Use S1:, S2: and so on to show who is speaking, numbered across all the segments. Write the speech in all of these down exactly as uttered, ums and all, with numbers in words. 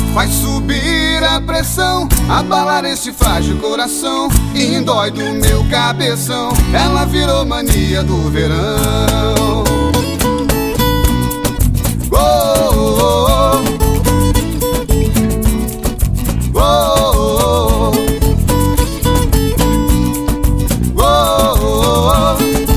S1: faz subir a pressão, abalar este frágil coração, e dói do meu cabeção. Ela virou mania do verão. Oh, oh, oh, oh, oh, oh,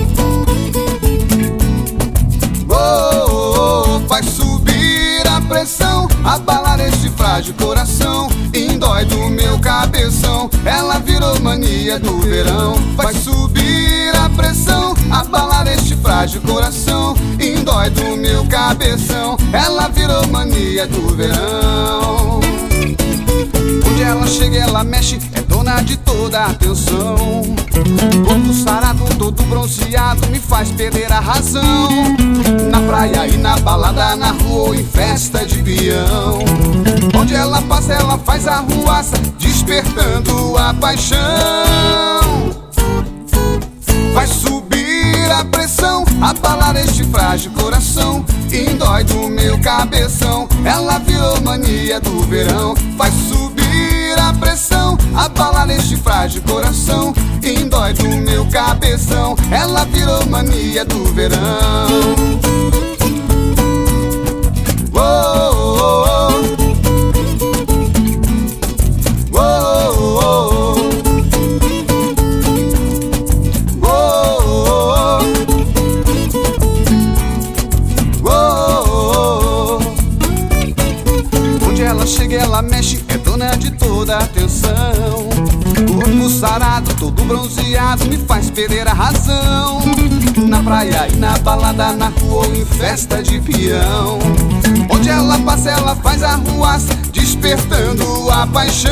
S1: oh, oh, faz subir a pressão, abalar este frágil coração, e dói do meu cabeção. Ela virou mania do verão. Faz subir a pressão, abalar este frágil coração, e dói do meu cabeção. Ela virou mania do verão. Onde ela chega ela mexe, é dona de toda a atenção. Corpo sarado, todo bronzeado, me faz perder a razão. Na praia e na balada, na rua ou em festa de peão. Onde ela passa ela faz arruaça, despertando a paixão. Faz subir a pressão, abalar este frágil coração, e dói do meu cabeção. Ela virou mania do verão. Faz subir a pressão, abalar este frágil coração, e dói do meu cabeção. Ela virou mania do verão. Oh, oh, oh. Ela chega, ela mexe, é dona de toda a atenção. Corpo sarado, todo bronzeado, me faz perder a razão. Na praia e na balada, na rua ou em festa de peão. Onde ela passa, ela faz arruaça, despertando a paixão.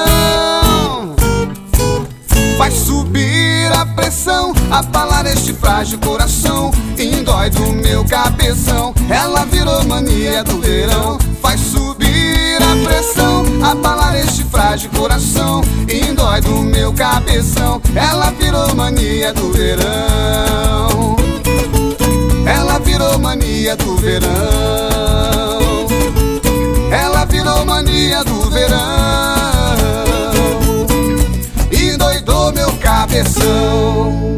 S1: Faz subir a pressão, abalar este frágil coração, e dói do meu cabeção. Ela virou mania do verão. Faz subir a pressão, abalar este frágil coração, e dói do meu cabeção. Ela virou mania do verão. Ela virou mania do verão. Ela virou mania do verão, e doidou meu cabeção.